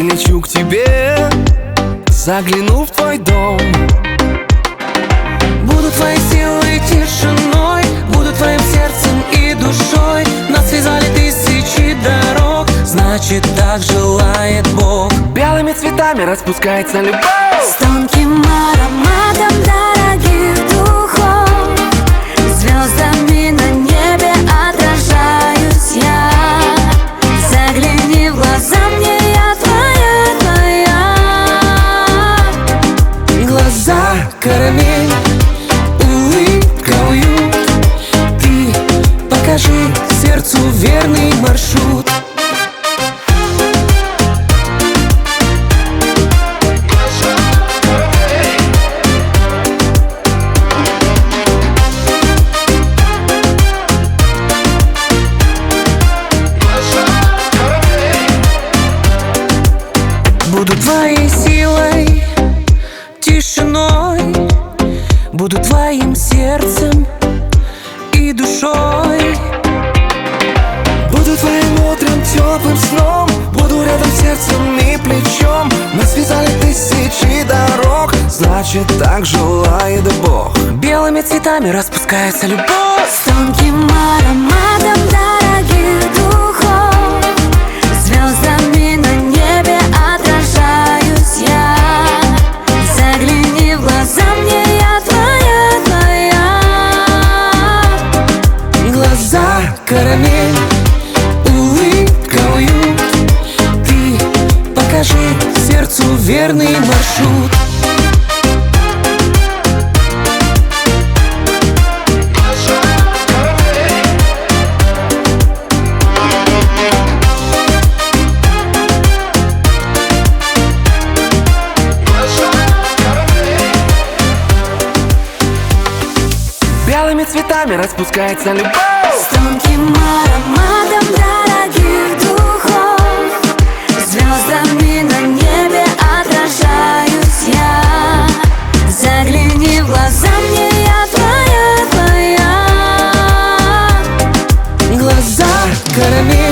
прилечу к тебе, загляну в твой дом. Буду твоей силой, тишиной, буду твоим сердцем и душой. Нас связали тысячи дорог, значит так желает Бог. Белыми цветами распускается любовь, с тонким ароматом дорогих духов. Звездами на небе отражаюсь я. Загляни в глаза мне, я твоя. Глаза карамель, улыбка уют. Ты покажи сердцу верный маршрут. Буду твоей силой, тишиной, буду твоим сердцем и душой. буду твоим утром, теплым сном, буду рядом сердцем и плечом. Нас связали тысячи дорог, значит так желает Бог. Белыми цветами распускается любовь, с тонким ароматом дорогих духов. Звездами на небе отражаюсь я. Загляни в глаза мне, я твоя. глаза карамель, улыбка уют. Ты покажи сердцу верный маршрут. Белыми цветами распускается любовь, с тонким ароматом дорогих духов. Звездами на небе отражаюсь я. Загляни в глаза мне, я твоя. Глаза карамель,